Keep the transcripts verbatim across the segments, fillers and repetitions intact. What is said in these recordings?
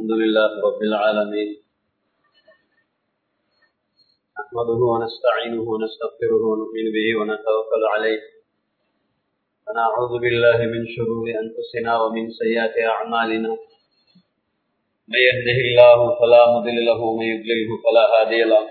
الحمد لله رب العالمين نحمده ونستعينه ونستغفره ونؤمن به ونتوكل عليه ونعوذ بالله من شرور أنفسنا ومن سيئات أعمالنا من يهده الله فلا مضل له ومن يضلله فلا هادي له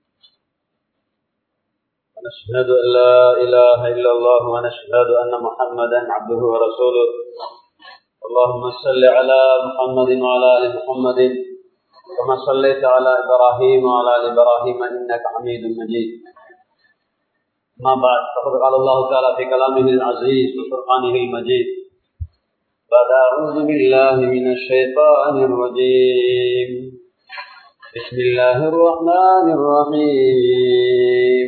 ونشهد أن لا إله إلا الله ونشهد أن محمدا عبده ورسوله اللهم صل على محمد وعلى آل محمد كما صليت على إبراهيم وعلى آل إبراهيم إنك حميد مجيد ما بعد فقد قال الله تعالى في كلامه العزيز وفرقانه المجيد بعد أعوذ بالله من الشيطان الرجيم بسم الله الرحمن الرحيم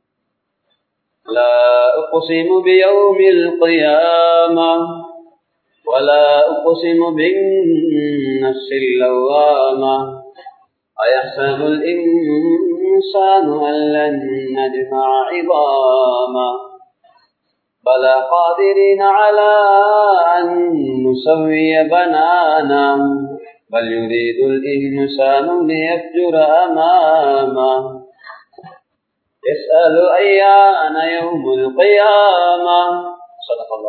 لا أقسم بيوم القيامة ولا أقسم بالنفس اللوامة أيحسب الإنسان أن لن نجمع عظاما بلى قادرين على أن نسوي بنانا بل يريد الإنسان ليفجر أمامه يسأل أيان يوم القيامة صدق الله.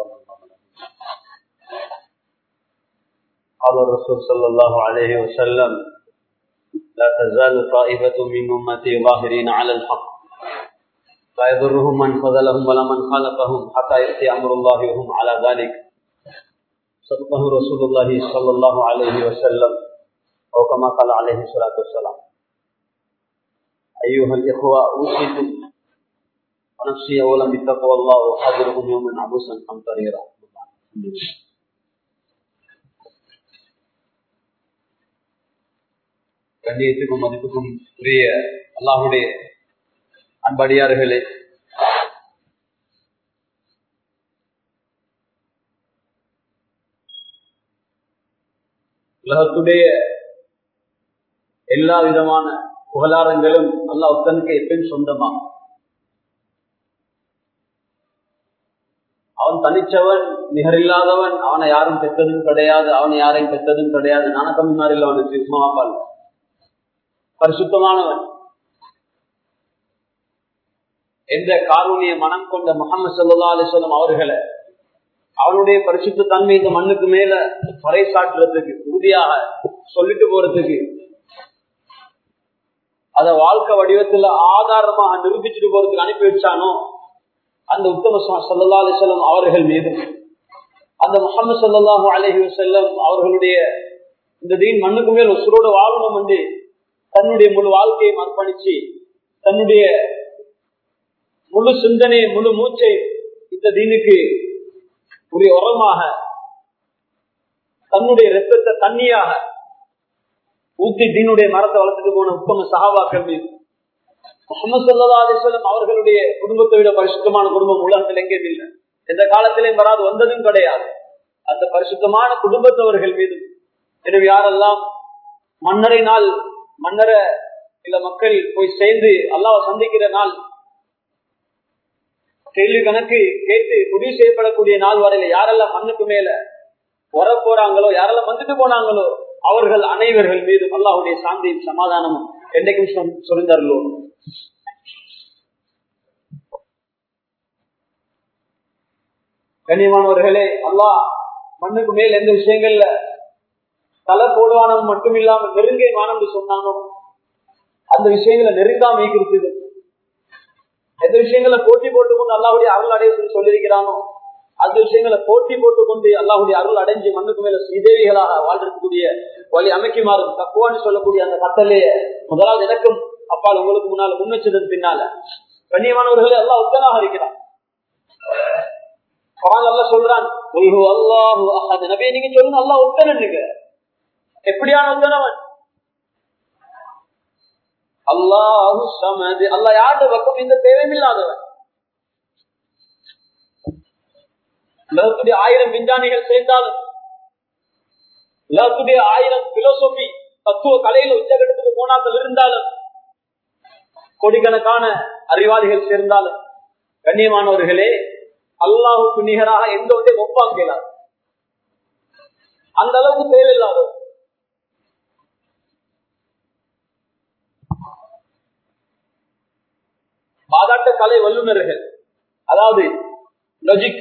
قال الرسول صلى الله عليه وسلم لا تزال طائفة من أمتي ظاهرين على الحق لا يضرهم من خذلهم ولا من خالفهم حتى يأتي أمر الله وهم على ذلك صدقه رسول الله صلى الله عليه وسلم أو كما قال عليه الصلاة والسلام. أيها الإخوة أوصيكم ونفسي أولا بتقوى الله وحذركم يوما عبوسا قمطريرا. கண்ணியத்துக்கும் மதிப்புக்கும் உரிய அல்லாஹ்வுடைய அன்படியார்களே, உலகத்துடைய எல்லா விதமான புகழாரங்களும் அல்லாஹ் ஒருத்தனுக்கு எப்பயும் சொந்தமாகும். அவன் தனிச்சவன், நிகரில்லாதவன், அவனை யாரும் பெற்றதும் கிடையாது, அவனை யாரையும் பெற்றதும் கிடையாது. நானக்கம்மாரில் அவனுக்கு சும்மாப்பால் பரிசுத்தமானவன் என்ற காரூணிய மனம் கொண்ட முஹம்மது ஸல்லல்லாஹு அலைஹி வஸல்லம் அவர்களை அவனுடைய பரிசுத்த தன்மை இந்த மண்ணுக்கு மேல பறைசாற்றுறதுக்கு, உறுதியாக சொல்லிட்டு போறதுக்கு, அத வாழ்க்கை வடிவத்துல ஆதாரமாக நிரூபிச்சுட்டு போறதுக்கு அனுப்பி வச்சானோ அந்த உத்தம ஸல்லல்லாஹு அலைஹி வஸல்லம் அவர்கள் மீது, அந்த முஹம்மது ஸல்லல்லாஹு அலைஹி வஸல்லம் அவர்களுடைய இந்த தீன் மண்ணுக்கு மேல் உசுரோடு வாழணும் என்று தன்னுடைய முழு வாழ்க்கையை அர்ப்பணிச்சு தன்னுடைய முழு சிந்தனை முழு மூச்சை இந்த தீனுக்கு உரிய உரமாக தன்னுடைய ரத்தத்தை தண்ணியாக ஊத்தி தீனுடைய மரத்தை வளர்த்துட்டு போன உத்தம சஹாபாக்கள் மீது, முஹம்மது ஸல்லல்லாஹு அலைஹி வஸல்லம் அவர்களுடைய குடும்பத்தை விட பரிசுத்தமான குடும்பம் உலகத்தில் எங்கேயும் இல்லை, எந்த காலத்திலையும் வராது, வந்ததும் கிடையாது. அந்த பரிசுத்தமான குடும்பத்தவர்கள் மீது, எனவே யாரெல்லாம் மன்னரை நாள் மன்னர இல்ல மக்கள் போய் சேர்ந்து அல்லாஹ்வை சந்திக்கிற நாள், கேள்வி கணக்கு கேட்டு முடிவு செய்யப்படக்கூடிய நாள் வரையில யாரெல்லாம் மண்ணுக்கு மேல வர போறாங்களோ, யாரெல்லாம் வந்துட்டு போனாங்களோ அவர்கள் அனைவர்கள் மீது அல்லாஹ்வுடைய சாந்தியும் சமாதானமும் என்றைக்கும் சொல்லிருந்தோ. கண்ணியமானவர்களே, அல்லாஹ் மண்ணுக்கு மேல் எந்த விஷயங்கள்ல தலை போடுவானம் மட்டும் இல்லாம நெருங்கை மானம் சொன்னானோ அந்த விஷயங்களை நெருங்காம ஈக்கிறது, எந்த விஷயங்களை போட்டி போட்டுக்கொண்டு அல்லாஹ்வுடைய அருள் அடைய சொல்லியிருக்கிறானோ அந்த விஷயங்களை போட்டி போட்டுக்கொண்டு அல்லாஹ்வுடைய அருள் அடைஞ்சு மண்ணுக்கு மேல ஸ்ரீதேவிகளாக வாழ்றதுக்கூடிய வழி அமைக்குமாறும் தக்குவான்னு சொல்லக்கூடிய அந்த கட்டளைய முதலாவது எனக்கும் அப்பால் உங்களுக்கு முன்னால முன்னெச்சதன் பின்னால கண்ணியமானவர்களே அல்லாஹ் ஒத்தனாக இருக்கிறான். அல்லாஹ் சொல்றான், நபியே நீங்க சொல்லுங்க அல்லாஹ் ஒத்தனன்னுங்க. எப்படியான ஒத்தனவன்? அல்லாஹு ஸமத், அல்லாஹ் யாருடைய பக்கம் இந்த தேவையில்லாதவன். உலகத்துடைய ஆயிரம் விஞ்ஞானிகள் சேர்ந்தாலும், உலகத்துடைய ஆயிரம் பிலோசோபி தத்துவ கலையில உச்சகட்டத்துக்கு போனாக்கள் இருந்தாலும், கோடிக்கணக்கான அறிவாளிகள் சேர்ந்தாலும், கண்ணியமானவர்களே அல்லாஹுக்கு நிகராக எந்த ஒன்றை ஒப்பாக்கலாம். அந்த அளவுக்கு தேவையில்லாத கலை வல்லுநர்கள், அதாவது லாஜிக்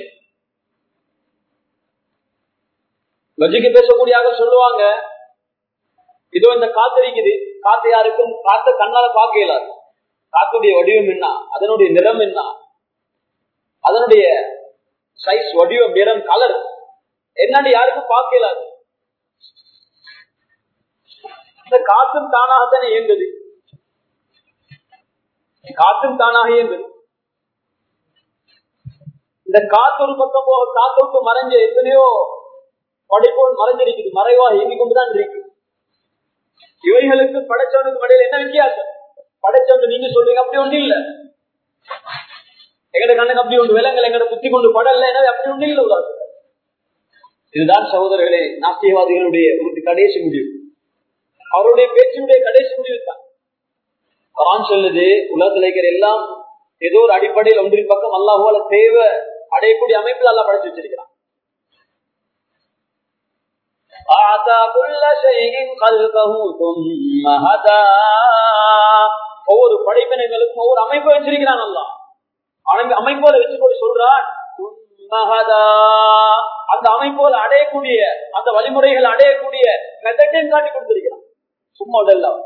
லாஜிக் பேசக்கூடியாக சொல்லுவாங்க, இதோ இந்த காத்து இருக்குது, காத்து யாருக்கும் காத்த கண்ணால பார்க்க இயலாது. காத்துடைய வடிவம் என்ன, அதனுடைய நிறம் என்ன, அதனுடைய சைஸ், வடிவம், நிறம், கலர் என்னன்னு யாருக்கும் பார்க்க இயலாது. இந்த காத்தும் தானாகத்தானே இயங்குது, காத்தும் தானாக இயங்குது. இந்த காத்து ஒரு பக்கம் போக காத்துக்கு மறைஞ்ச எத்தனையோ படைப்போல் மறைஞ்சிருக்குது, மறைவாக இயங்கிக் கொண்டுதான் இருக்கு. இவைகளுக்கு படைச்சவனுக்கு இடையில என்ன வித்தியாசம்? படைச்சவன் நீங்க சொல்றீங்க, அப்படி ஒண்ணு இல்ல. எங்கட கண்ணுக்கு அப்படி ஒன்று விலங்கல், எங்கட புத்தி கொண்டு படல, எனவே அப்படி ஒண்ணு இல்ல உலகத்துல. இதுதான் சகோதரர்களே நாஸ்திகவாதிகளுடைய ஒரு கடைசி முடிவு, அவருடைய பேச்சினுடைய கடைசி முடிவு தான். குர்ஆன் சொல்லுது, உலகத்தில் இருக்கிற எல்லாம் ஏதோ ஒரு அடிப்படையில் ஒன்றின் பக்கம் அல்லாஹ்வால தேவை அடையக்கூடிய அமைப்பில் அல்லாஹ் படைச்சு வச்சிருக்கிறான். ஒவ்வொரு படைப்பினங்களுக்கும் ஒவ்வொரு அமைப்பை வச்சிருக்கிறான் அல்லாஹ். அமைப்போல வச்சு சொல்றான், அந்த அமைப்போல அடையக்கூடிய அந்த வழிமுறைகள் அடையக்கூடிய மெத்தட்டையும் காட்டி கொடுத்திருக்கிறான். சும்மா இதெல்லாம்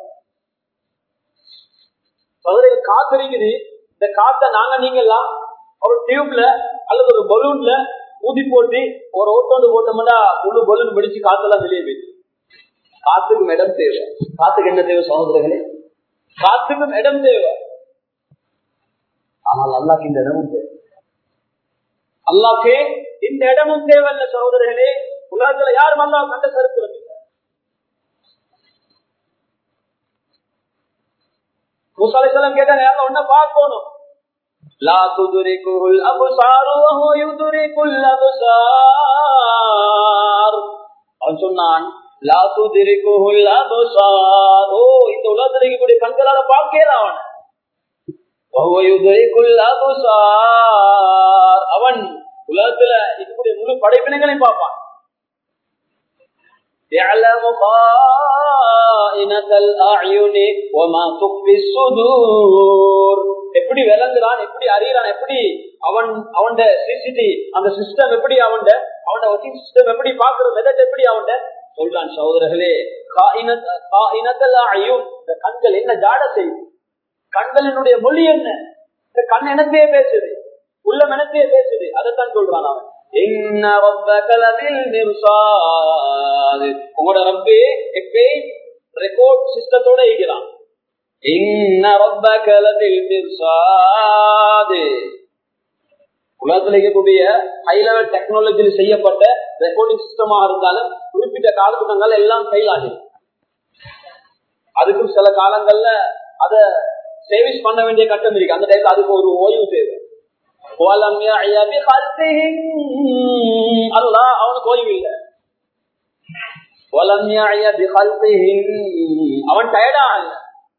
காத்திருக்குது. இந்த காத்த நாங்க நீங்கெல்லாம் ஒரு டியூப்ல அல்லது ஒரு பலூன்ல ஊதி போட்டு ஒரு ஓட்டோண்டு போட்டோம்னா முழு பலூன் வெடிச்சு காத்தெல்லாம் வெளியே போயிடுச்சு. காத்துக்கும் இடம் தேவை. காத்துக்கு என்ன தேவை சகோதரர்களே? காத்துக்கும் இடம் தேவை. ஆனால் அல்லாஹ்க்கு இந்த இடமும் தேவை. அல்லாஹ்க்கு இந்த இடமும் தேவையில்ல சகோதரர்களே. உலகத்துல யாரும் அல்லாஹ் கண்ட சரித்திரம் இல்லை. மூசா அலைஹிஸ்ஸலாம் கேட்டாங்க, யாரும் ஒன்ன பார்க்கணும். லா துதுரிகுல் அப்சார் வ ஹுவ யுதுரிகுல் அப்சார். அவன் சொன்னான், லா துதுரிகுல் அப்சார். ஓ, இந்த உலகத்துல இருக்கக்கூடிய கண்களால பார்க்கல அவன். வ ஹுவ யுதுரிகுல் அப்சார். அவன் உலகத்துல இருக்கக்கூடிய முழு படைப்பினங்களையும் பார்ப்பான். يعلم خائنة الأعين وما تخفي الصدور. எப்படி விளங்குறான், எப்படி அறியறான், எப்படி அவன் அவன் சிசிடி அந்த சிஸ்டம் எப்படி அவன் அவன் ஒர்க்கிங் சிஸ்டம் எப்படி பாக்குற மெத்தட் எப்படி அவன் சொல்றான். சகோதரர்களே, காயினத்தல் அயூன், இந்த கண்கள் என்ன ஜாட செய்யுது, கண்களினுடைய மொழி என்ன, இந்த கண் எனத்தையே பேசுது, உள்ளம் எனத்தையே பேசுது, அதைத்தான் சொல்றான் அவன். உங்களோட ரப்பே எப்பே ரெக்கார்ட் சிஸ்டத்தோட இருக்கிறான். உலகத்தில் இருக்கக்கூடிய ஹை லெவல் டெக்னாலஜியில் செய்யப்பட்ட ரெக்கார்டிங் சிஸ்டமாக இருந்தாலும் குறிப்பிட்ட காலத்துங்கள் எல்லாம் ஃபெயில் ஆகும். அதுக்கும் சில காலங்கள்ல அத சேவிஸ் பண்ண வேண்டிய கட்டம் இருக்கு. அந்த டைம்ல அதுக்கு ஒரு ஓய்வு தேவை. அல்லாஹ் அவனுக்கு ஓய்வு இல்லை. அவன் டயர்டா இல்ல.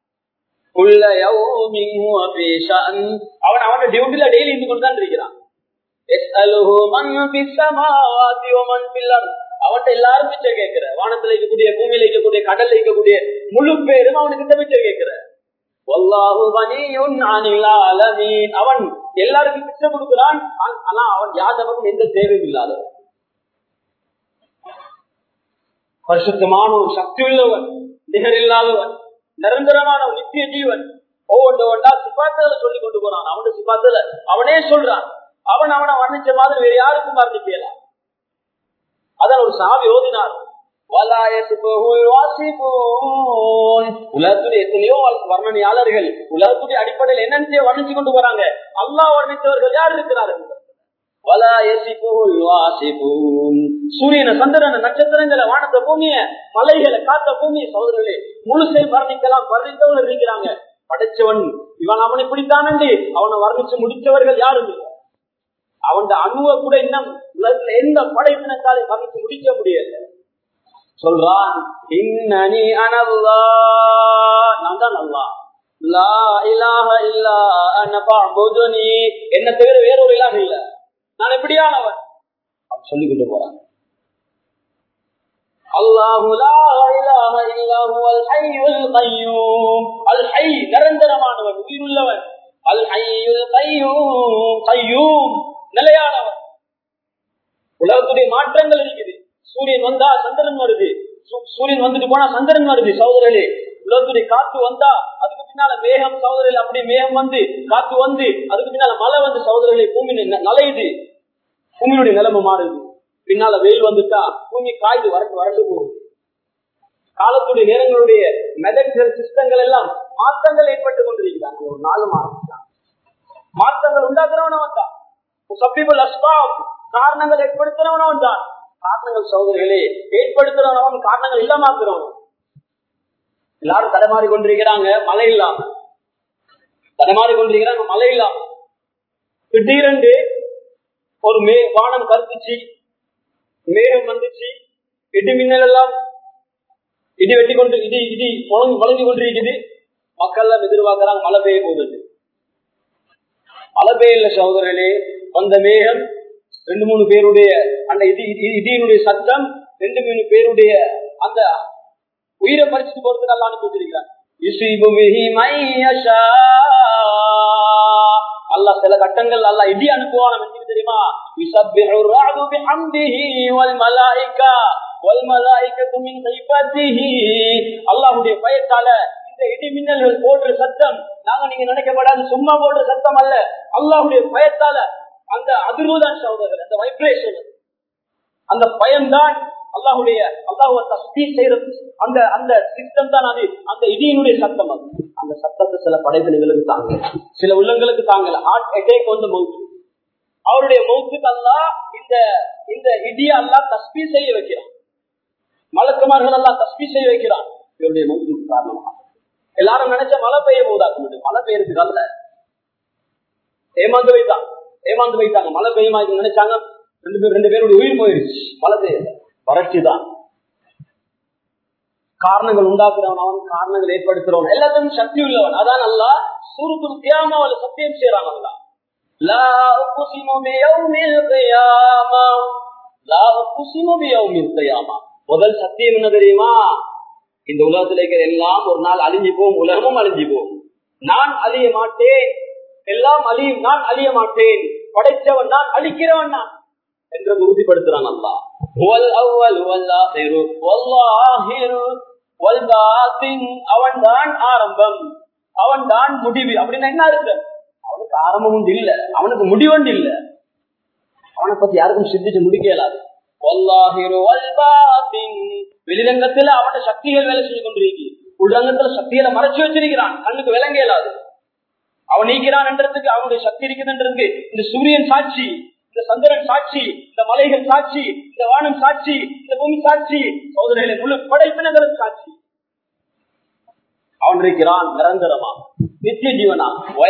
அவன் அவன் டியூட்டில டெய்லி இருந்து கொண்டுதான் இருக்கிறான். அவன்கிட்ட எல்லாரும் பிச்சை கேட்கிற, வானத்துல இருக்கக்கூடிய பூமியில இருக்கக்கூடிய கடல்ல இருக்கக்கூடிய முழு பேரும் அவனுக்கு பிச்சை கேட்கிற. அவன் எல்லாருக்கும் பிச்சை கொடுக்கிறான். ஆனா அவன் யாதவனும் எந்த தேவையும் இல்லாதவன், பரிசுத்தமான ஒரு சக்தி உள்ளவன், நிகர் இல்லாதவன், நிரந்தரமான ஒரு நித்திய ஜீவன். ஒவ்வொன்று ஒன்றா சிபாத்துல சொல்லி கொண்டு போறான். அவனோட சிபாத்துல அவனே சொல்றான். அவன் அவனை வர்ணிச்ச மாதிரி வேற யாருக்கும் வர்ணிக்கலாம். அதான் ஒரு சாவி ஓதினார். உலகத்துடைய எத்தனையோ வர்ணனையாளர்கள் உலகத்துடைய அடிப்படையில் என்னென்ன வர்ணிச்சு கொண்டு வராங்க. அல்லாஹ் வர்ணித்தவர்கள் யார் இருக்கிறார்கள்? சூரியனை, சந்திரனை, நட்சத்திரங்களை, வானத்தை, பூமிய, மலைகளை, காத்த பூமியை சகோதரர்களே முழுசை வர்ணிக்கலாம். வர்ணித்தவர்கள் இருக்கிறாங்க. படைச்சவன் இவன் அவனை பிடித்தானே அவனை வர்ணிச்சு முடித்தவர்கள் யாரும் இல்லை. அவன் அணுவை கூட இன்னும் உலகத்துல எந்த படைப்பினத்தாலே வர்ணிச்சு முடிக்க முடியல. சொல்றான், இன்னனி அனல்லாஹ், நான் தான் அல்லாஹ், லா இலாஹ இல்லா அன ஃபஅபுதுனி, என்ன தவிர வேற ஒரு இலாஹ் இல்ல, நான் எப்படியானவன் அவன் சொல்லிக் கொண்டு போறான். அல்லாஹு லா இலாஹ இல்லா ஹுவல் ஹய்யுல் கய்யூம். அல் ஹய், நிரந்தரமானவன், உயிருள்ளவன். அல் ஹய்யுல் கய்யூம் கய்யூம் நிலையானவர். உலகத்துடைய மாற்றங்கள் இருக்குது. சூரியன் வந்தா சந்திரன் வருது, சூரியன் வந்துட்டு போனா சந்திரன் வருது. சகோதரர்களே, உலகத்துடைய காத்து வந்தா அதுக்கு பின்னால மேகம், சகோதரர்கள் அப்படி மேகம் வந்து காத்து வந்து அதுக்கு பின்னால மழை வந்து சகோதரர்களை பூமி நலையுது, பூமியுடைய நிலைமை மாறுது. பின்னால வெயில் வந்துட்டா பூமி காய்து வறண்டு வறண்டு போகுது. காலத்துடைய நேரங்களுடைய மெதக்கள் சிஸ்டங்கள் எல்லாம் மாற்றங்கள் ஏற்பட்டுக் கொண்டிருக்கிறாங்க. ஒரு நாலு மாதம் மாற்றங்கள் உண்டாக்குறவனவன் தான். காரணங்கள் ஏற்படுத்துறவனவன் தான். காரணங்கள் சகோதரர்களே ஏற்படுத்துறவனவன் காரணங்கள் இல்லாமக்கிறவன். எல்லாரும் தடமாறி கொண்டிருக்கிறாங்க, மழை இல்லாம தடமாறி கொண்டிருக்கிறாங்க, மழை இல்லாம. திடீரென்று ஒரு மே வானம் கருத்துச்சு, மேகம் வந்துச்சு, இடி மின்னல் எல்லாம் இடி வெட்டி கொண்டு இடி இடி வளைஞ்சு கொண்டிருக்குது. மக்கள் எல்லாம் எதிர்பார்க்கிறாங்க மழை பெய்ய போகுது. மழை பெய்யல சகோதரர்களே. வந்த மேகம் ரெண்டு மூணு பேருடைய அந்த இடி இடியினுடைய சத்தம் ரெண்டு மூணு பேருடைய அந்த உயிரை பறிச்சுட்டு போறதுக்கு எல்லாம் அனுப்பி வச்சிருக்கிறாங்க. அல்லாஹ் சில கட்டங்கள் அல்லாஹ் இடி அனுப்புவான். நமக்கு தெரியுமா? அல்லாஹ்வுடைய பயத்தால இந்த இடி மின்னல்கள் போடுற சத்தம் நாங்க நீங்க நினைக்கப்படாது சும்மா போடுற சத்தம் அல்ல. அல்லாஹ்வுடைய பயத்தால அந்த அதிர்வுதான் சகோதரர்கள், அந்த வைப்ரேஷன், அந்த பயம்தான் அல்லாஹ்வுடைய அல்லாஹ்வை தஸ்பீஹ் செய்யறது. அந்த அந்த சிஸ்டம் தான் அது, அந்த இடியினுடைய சத்தம். அது அந்த சத்தத்தை சில படைப்பினங்களுக்கு தாங்க, சில உள்ளங்களுக்கு தாங்கல. ஹார்ட் அட்டாக் வந்து மவுத், அவருடைய மவுத்துக்கு அல்லாஹ் இந்த இந்த இடியை அல்லாஹ் தஸ்பீஹ் செய்ய வைக்கிறான். மலக்குமார்கள் அல்லாஹ் தஸ்பீஹ் செய்ய வைக்கிறான் இவருடைய மவுத்துக்கு காரணமாக. எல்லாரும் நினைச்ச மழை பெய்ய போதாக்கு, மழை பெய்யறதுக்கு அல்ல, ஏமாந்து வைத்தான் ஏமாந்து வைத்தாங்க மழை பெய்யுமா நினைச்சாங்க. ரெண்டு பேர் ரெண்டு பேருடைய உயிர் போயிருச்சு. மழை பெய்யல, வறட்சி தான். காரணங்கள் உண்டாக்குறவன் அவன், காரணங்கள் ஏற்படுத்துறவன், எல்லாத்தையும் சக்தி உள்ளவன். அதான் அல்லாஹ் சூரத்துல் கியாமாவுல சத்தியம் செய்றான். அல்லாஹ் லா உக்ஸிமு பியௌமில் கியாமா, லா உக்ஸிமு பியௌமில் கியாமா. முதல் சத்தியம் என்ன தெரியுமா? இந்த உலகத்தில் இருக்கிற எல்லாம் ஒரு நாள் அழிஞ்சு போகும், உலகமும் அழிஞ்சு போகும். நான் அழிய மாட்டேன், எல்லாம் அழியும், நான் அழிய மாட்டேன். படைச்சவன் நான், அழிக்கிறவன் நான் என்று உறுதிப்படுத்துறான் அல்லாஹ். அவன் தான் ஆரம்பம், அவன் தான் முடிவு. அப்படின்னா என்ன இருக்கு? அவனுக்கு ஆரம்பம் ஒன்று இல்ல, அவனுக்கு முடிவொன்று இல்ல. அவனை பத்தி யாருக்கும் சிந்திச்சு முடிக்க இயலாது. வெளிரங்கத்துல அவனோட சக்திகள் வேலை செஞ்சு கொண்டிருக்கு, உள்ரங்கத்துல சக்திகளை மறைச்சு வச்சிருக்கிறான், கண்ணுக்கு விளங்க இயலாது. அவன் நீக்கிறான் என்றதுக்கு அவனுடைய சக்தி இருக்குதுன்றதுக்கு இந்த சூரியன் சாட்சி, இந்த சந்திரன் சாட்சி, இந்த மலைகள் சாட்சி, இந்த வானம் சாட்சி, இந்த பூமி சாட்சி, சோதனைகளை முழு படைப்பினங்களும் சாட்சி. அவன் இருக்கிறான் நிரந்தரமா, நித்திய ஜீவனா.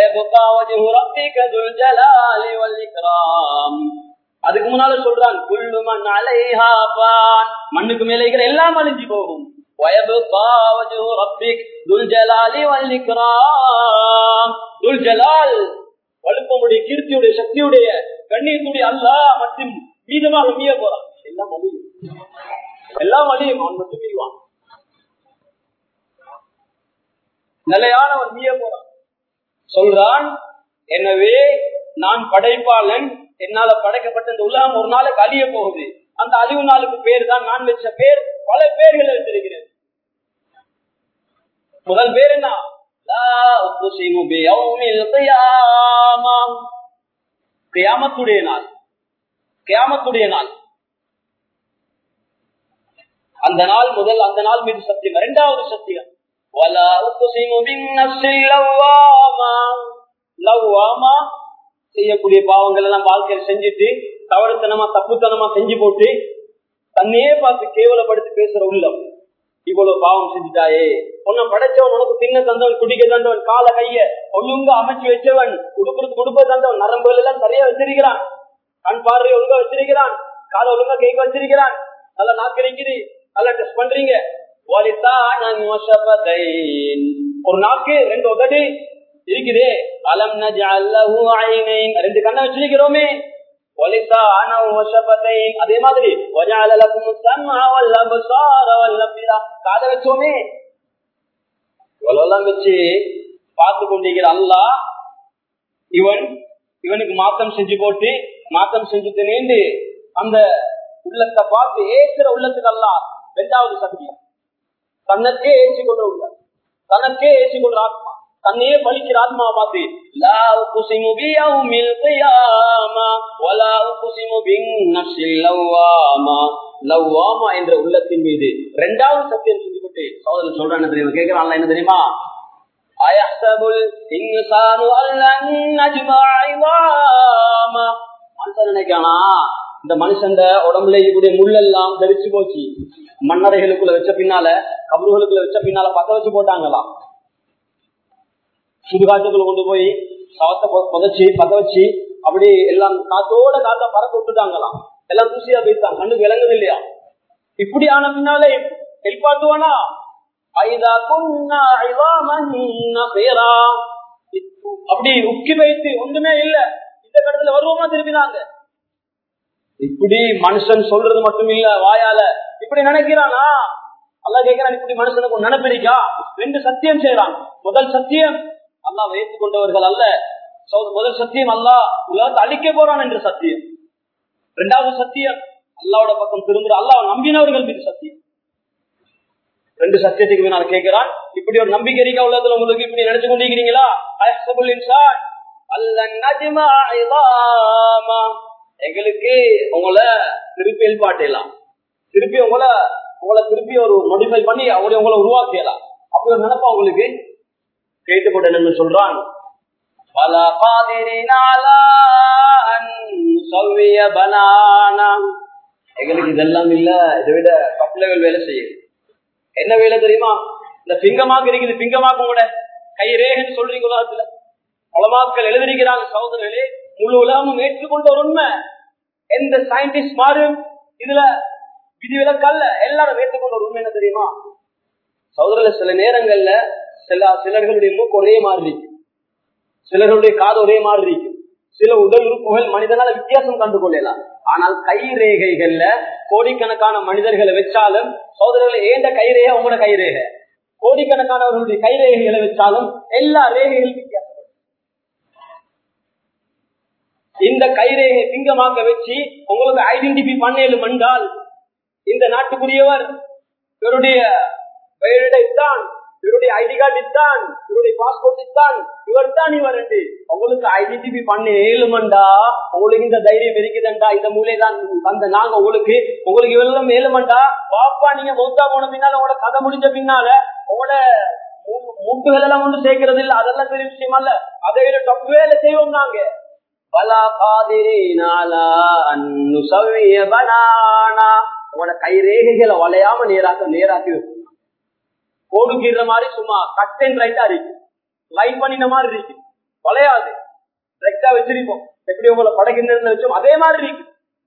அதுக்கு முன்னால சொல்றான், குல்லுமன் அலைஹா ஃபான், மண்ணுக்கு மேலே இருக்கிற எல்லாம் அழிஞ்சு போகும். வலுப்பமுடைய கீர்த்தியுடைய சக்தியுடைய கண்ணியத்துடைய அல்லாஹ் மற்றும் மீதமாக மீய போறான். எல்லாம் அழியும், எல்லாம் அழியும், அவன் மட்டும் மீவான். நிலையானவன் மீய போறான். சொல்றான், எனவே நான் படைப்பாளன், என்னால படைக்கப்பட்ட இந்த உலகம் ஒரு நாளுக்கு அழிய போகுது. அந்த அழிவு நாளுக்கு பேர் தான் நான் வச்ச பேர், பல பேர்களை வச்சிருக்கிறேன். முதல் பேர் என்ன? கியாமத்துடைய நாள், கியாமத்துடைய நாள். அந்த நாள் முதல், அந்த நாள் மீது சத்தியம். இரண்டாவது சத்தியம், செய்யக்கூடிய பாவங்கள் எல்லாம் வாழ்க்கையில் செஞ்சுட்டு தவறுத்தனமா தப்புத்தனமா செஞ்சு போட்டு தன்னையே பார்த்து கேவலப்படுத்தி பேசுற உள்ளம். இவ்வளவு பாவம் செஞ்சுட்டாயே, உன்னை படைச்சவன், உனக்கு தின்ன தந்தவன், குடிக்க தந்தவன், கால கைய ஒழுங்கா அமைச்சு வச்சவன், உடுப்புறது உடுப்ப தந்தவன், நரம்புகள் எல்லாம் சரியா வச்சிருக்கிறான், கண் பார்வை ஒழுங்கா வச்சிருக்கிறான், காலை ஒழுங்கா கேட்க வச்சிருக்கிறான், நல்லா நாக்கு இருக்குது, நல்லா டெஸ்ட் பண்றீங்க. ஒரு நாக்கு ரெண்டு உதடு இருக்குதே, அலம் நஜஅல் லஹு ஐனைன், ரெண்டு கண்ணை வச்சிருக்கிறோமே. அதே மாதிரி காதை வச்சோமே. இவ்வளவு வச்சு பார்த்து கொண்டிருக்கிற அல்லாஹ் இவன் இவனுக்கு மாத்தம் செஞ்சு போட்டு மாத்தம் செஞ்சுட்டு நீண்டு அந்த உள்ளத்தை பார்த்து ஏசுற உள்ளத்துக்கு அல்ல இரண்டாவது சத்தியம். தனக்கே ஏசி கொண்டு உள்ள தனக்கே ஏசி கொண்ட ஆத்மா தன்னையே பலிக்கிற ஆத்மாவை பார்த்து லா உக்ஸிமு பியௌமில் கியாமா வலா உக்ஸிமு பின்னஃஸில் லவ்வாமா லவ்வாமா என்ற உள்ளத்தின் மீது இரண்டாவது சத்தியம் செஞ்சு போட்டு சகோதரன் சொல்றான் தெரியுமா, கேட்கிறான் அல்ல என்ன தெரியுமா, அயஹ்சபுல் இன்சானு அல்லன் நஜ்மஅ இதாமா. மனுஷன் நினைக்கானா இந்த மனுஷன் உடம்புல இருக்கக்கூடிய முள்ளெல்லாம் தெரிச்சு போச்சு, மண்ணறைகளுக்குள்ள வச்ச பின்னால கபறுகளுக்குள்ள வச்ச பின்னால பத்த வச்சு போட்டாங்களாம். சுடுகாட்டுக்குள்ள கொண்டு போய் சவத்தை புதைச்சி பத்த வச்சு அப்படி எல்லாம் காத்தோட காத்தா பறக்க விட்டுட்டாங்களாம். எல்லாம் தூசியா போயிட்டாங்க, கண்ணுக்கு விளங்குது இல்லையா. இப்படி ஆன பின்னாலே ஹெல்பாட்டுவானா அப்படி உக்கி வைத்து ஒன்றுமே இல்ல இந்த கடத்துல வருவோமா திரும்பினாங்க. இப்படி மனுஷன் சொல்றது மட்டும் இல்ல வாயால இப்படி நினைக்கிறானா, அல்லாஹ் கேட்கிறான் இப்படி மனுஷனுக்கு நினைப்பிருக்கா. ரெண்டு சத்தியம் செய்யறான். முதல் சத்தியம் அல்லாஹ் வைத்துக் கொண்டவர்கள் அல்ல, முதல் சத்தியம் அல்லாஹ் உலகத்தை அழிக்க போறான் என்ற சத்தியம். இரண்டாவது சத்தியம் அல்லாவோட பக்கம் திரும்புற அல்லாஹ் நம்பினவர்கள் மீது சத்தியம். ரெண்டு சத்தியத்துக்கு மேல கேட்கிறான் இப்படி ஒரு நம்பிக்கை இருக்கா உலகத்துல உங்களுக்கு, இப்படி நினைச்சு கொண்டிருக்கிறீங்களா? அயஹ்சபுல் இன்சான் அல்லன் நஜ்மஅ இதாமா, எங்களுக்கு உங்களை திருப்பி எழுப்பாட்டலாம், திருப்பி உங்களை உங்களை திருப்பி ஒரு மோடிஃபை பண்ணி அவரை உங்களை உருவாக்கலாம். அப்படி ஒரு நினைப்பா உங்களுக்கு கேட்டுப்பட்ட என்ன சொல்றான், வலா காதிரின் அலா அன் நுஸவ்விய பனானா, எங்களுக்கு இதெல்லாம் இல்ல, இதை விட கப்லகள் வேலை செய்யும். என்ன வேலை தெரியுமா, இந்த பிங்கமாக்கு இருக்குது, பிங்கமாக்கு கூட கை ரேகன்னு சொல்றீங்க உலகத்துல உலமாக்கள் எழுதிருக்கிறாங்க. சகோதரர்களே, முழு உலகமும் ஏற்றுக்கொண்ட ஒரு உண்மை, எந்த சயின்டிஸ்ட் மாறும் இதுல விதிவிலக்கல்ல, எல்லாரும் ஏற்றுக்கொண்ட ஒரு உண்மை என்ன தெரியுமா சகோதரர்களே, சில நேரங்கள்ல சில சிலர்களுடைய மூக்கு ஒரே மாதிரி இருக்கு, சிலர்களுடைய காது ஒரே மாதிரி இருக்கு, சில உடல் உறுப்புகள் மனிதனால வித்தியாசம் கண்டு கொள்ளலாம். ஆனால் கை ரேகைகள்ல கோடிக்கணக்கான மனிதர்களை வச்சாலும் சகோதரர்களை ஏண்ட கைரேகை உங்களோட கைரேகை, கோடிக்கணக்கானவர்களுடைய கைரேகைகளை வச்சாலும் எல்லா ரேகைகளும் வித்தியாசம். இந்த கைரேகை பிங்கமாக்க வச்சு உங்களுக்கு ஐடென்டிஃபை பண்ணலும் என்றால் இந்த நாட்டுக்குரியவர் இவருடைய தான் இவருடைய ஐடி கார்டு தான் இவருடைய பாஸ்போர்ட் தான் இவர் தான் இவர் என்று உங்களுக்கு ஐடென்டிஃபை பண்ண ஏழுமண்டா, உங்களுக்கு இந்த தைரியம் இருக்குதுண்டா, இந்த மூலை தான் வந்த நாங்க உங்களுக்கு உங்களுக்கு இவெல்லாம் மேலுமண்டா பாப்பா நீங்க மௌத்தா போன பின்னால உங்களோட கதை முடிஞ்ச பின்னால உங்களோட மூட்டுகள் எல்லாம் ஒன்று சேர்க்கறது இல்லை, அதெல்லாம் பெரிய விஷயம் அல்ல, அதை விட டப் வேலை செய்வோம் நாங்க. வலா காதிரின் அலா அன் நுஸவ்விய பனானா, உங்களோட கை ரேகைகளை வளையாம நேராக்க நேராக்கி வைக்கணும். கோடு கீற மாதிரி சும்மா கட் அண்ட் ரைட்டா இருக்கு, லைன் பண்ணின மாதிரி இருக்கு, வளையாது, ரைட்டா வச்சிருப்போம். எப்படி உங்களை படகின்ற வச்சோம் அதே மாதிரி இருக்கு.